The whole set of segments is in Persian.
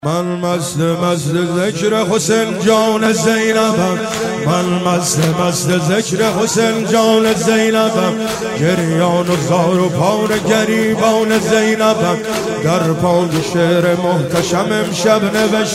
من مست ذکر حسین جان زینبم، من مست ذکر حسین جان زینبم، گریان و زار و پار گریبان زینبم، در پای شعر محتشم امشب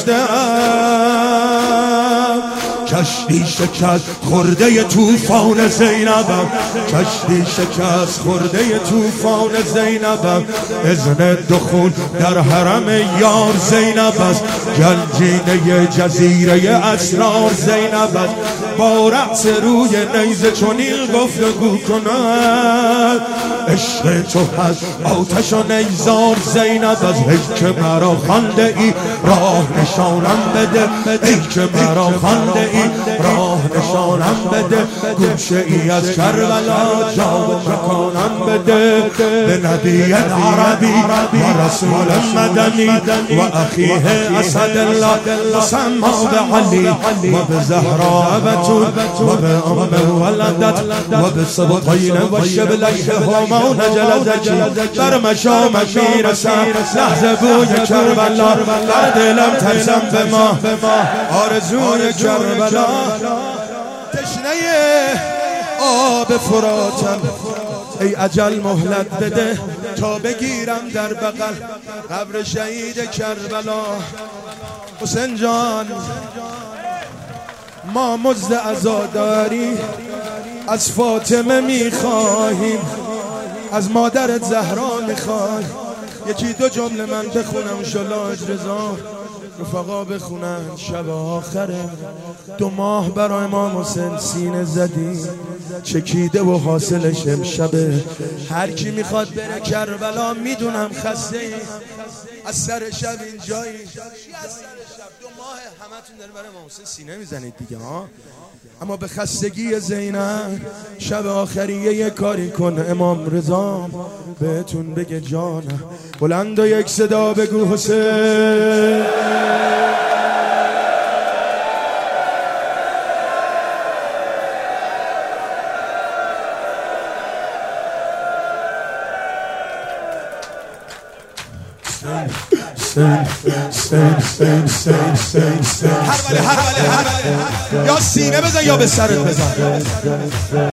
نوشته‌ام کشتی شکست خورده طوفان زینبم، کشتی شکست خورده طوفان زینبم، اذن دخول در حرم یار زینب است، گنجینه جزیره اسرار زینب است، با رأس روی نیزه چنین گفتگو کند عشق تو هست آتش و نیزار زینب است. ای که مرا خوانده ای راه نشانم بده، ای که مرا خوانده ای راه نشانم بده، گوشه ای از کربلا جا مکانم بده، به نبی عربی و رسول مدنی و اخیه اسدالله مسما به علی و به زهرا بتول و به ام ولدت و به سبطین و شبلیه همان جلدکی، در مشامش میرسم لحظه بوی کربلا، در دلم ترسم به ما آرزوی کربلا، تشنه آب فراتم، ای اجل مهلت بده تا بگیرم در بغل قبر شهید کربلا. حسین جان ما مزد عزاداری از فاطمه میخواهیم، از مادرت زهرا میخوای، یکی دو جمله من بخونم شلاج رضا رفقا بخونن. شب آخره 2 ماه برای امام حسین سینه زدی، چکیده و حاصلش امشبه، هر کی میخواد بره کربلا میدونم خسته ای، از سر شب اینجایی، از سر شب 2 ماه همتون داره برای امام حسین سینه میزنید دیگه ها، اما به خستگی زینب شب آخریه یک کاری کن، امام رضا بهتون بگه جانم، بلند و یک صدا بگو حسین. هر ولی یا سینه بزن یا به سرت بزن.